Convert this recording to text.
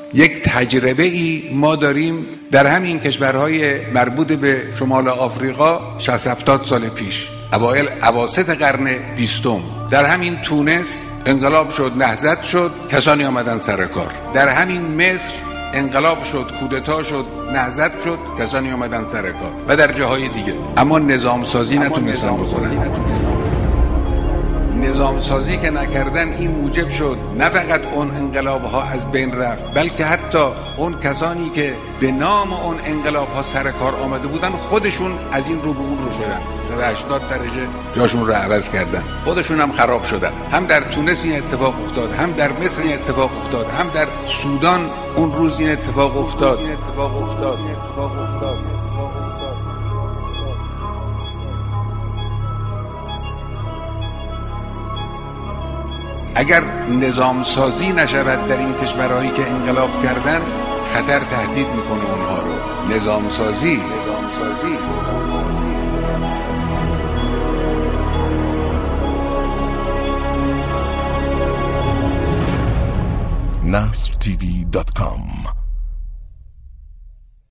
یک تجربه ای ما داریم در همین کشورهای مربوط به شمال آفریقا 60-70 سال پیش، اواسط قرن 20. در همین تونس انقلاب شد، نهضت شد، کسانی آمدن سر کار. در همین مصر انقلاب شد، کودتا شد، نهضت شد، کسانی آمدن سر کار و در جاهای دیگه. اما نظام سازی نتونستن بکنن. نظام سازی که نکردن این موجب شد نه فقط اون انقلاب ها از بین رفت، بلکه حتی اون کسانی که به نام اون انقلاب ها سر کار آمده بودن خودشون از این رو به اون رو شدن، 180 درجه جاشون رو عوض کردن، خودشون هم خراب شدن. هم در تونس این اتفاق افتاد، هم در مصر این اتفاق افتاد، هم در سودان اون روز این اتفاق افتاد. اگر نظام سازی نشود در این کشورهایی که انقلاب کردن، خطر تهدید میکنه اونها رو. نظام سازی nasrtv.com